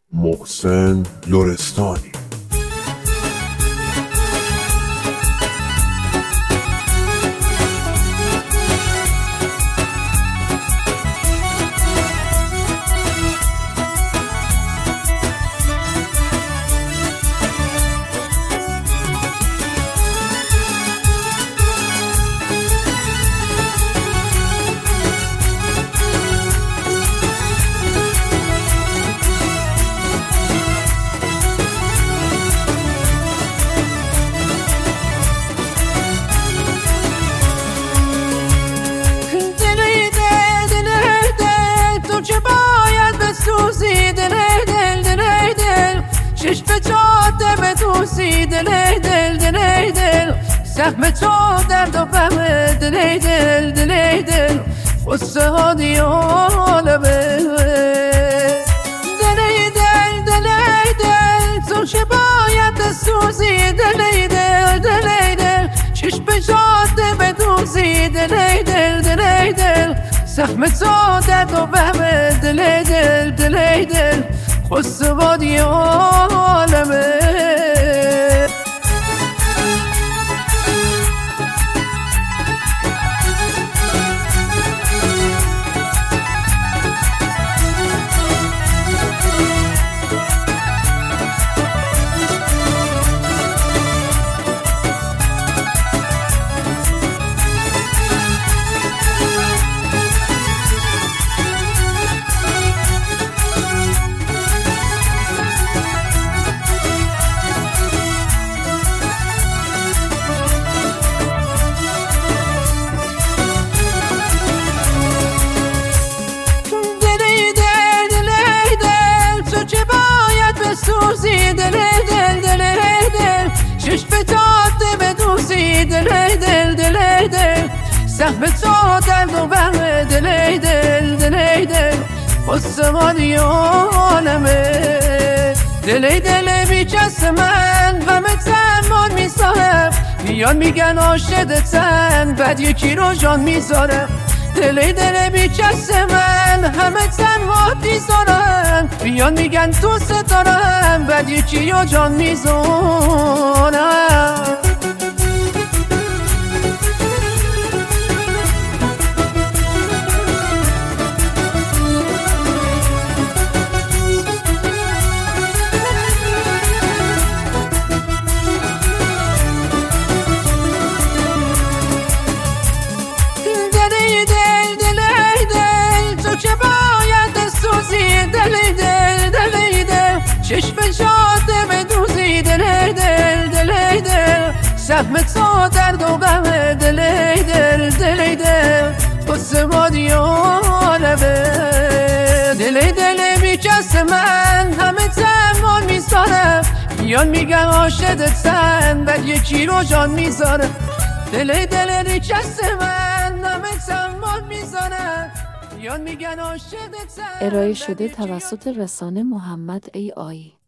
محسن لرستانی. چشم جاده به دوزی دل زخم تو درد و غم دل خسته ها دیالمه دل تو که باید بسوزی دل چشم جاده به دوزی دل زخم تو درد و غم دل خسته ها دیالمه سوزی دل چشم جاده به دوزی دل زخم تو درد و غم دل خسته ها دیالمه دل بیچست من غم زمان میذارم میان میگن عاشقتم بعد یکی رو جان میذارم دل بیچست من همه زمان میذارم میان میگن دوست دارم بعد یکی رو جان میذارم چشم جاده به دوزی دل زخم تو درد و غم دل خسته ها دیالمه دل بیچست من همه زمان میذارم میان میگن عاشقتم بعد یکی رو جان میذارم دل بیچست من همه زمان میذارم میان میگن عاشقتم. ارائه شده توسط رسانه محمد AI.